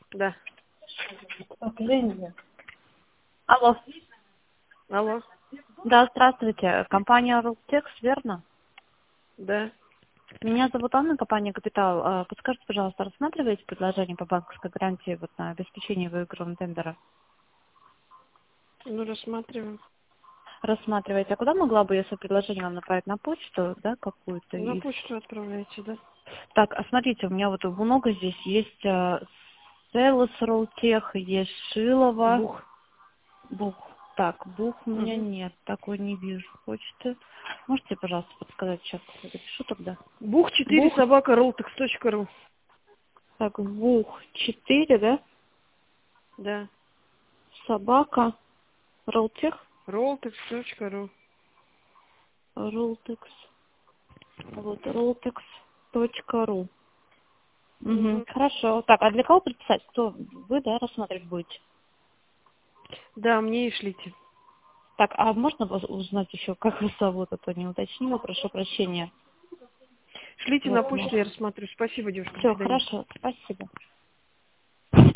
Да. Алло. Алло. Да, здравствуйте. Компания Рултекс, верно? Да. Меня зовут Анна, компания Капитал. Подскажите, пожалуйста, рассматриваете предложение по банковской гарантии вот на обеспечение выигранного тендера? Ну, рассматриваем. Рассматриваете. А куда могла бы я свое предложение вам направить? На почту, да, какую-то? На почту отправляйте, да? Так, а смотрите, у меня вот много здесь есть Селос Рултех, есть Шилова, Бух. Бух. Так, Бух у меня Угу. нет, такой не вижу почты. Можете, пожалуйста, подсказать, сейчас запишу тогда? Бух 4 Бух, собака ролтекс.ру. так, Бух 4, да? Да. Собака, Ролтех, Ролтекс.ру. Ролтекс, вот, Roltex.ru. Угу, Угу. хорошо. Так, а для кого предписать? Кто вы, да, рассматривать будете? Да, мне и шлите. Так, а можно узнать еще, как вас зовут, а то не уточнила, прошу прощения. Шлите на Вот, почту, я рассмотрю. Спасибо, девушка, до все, свидания. хорошо, спасибо.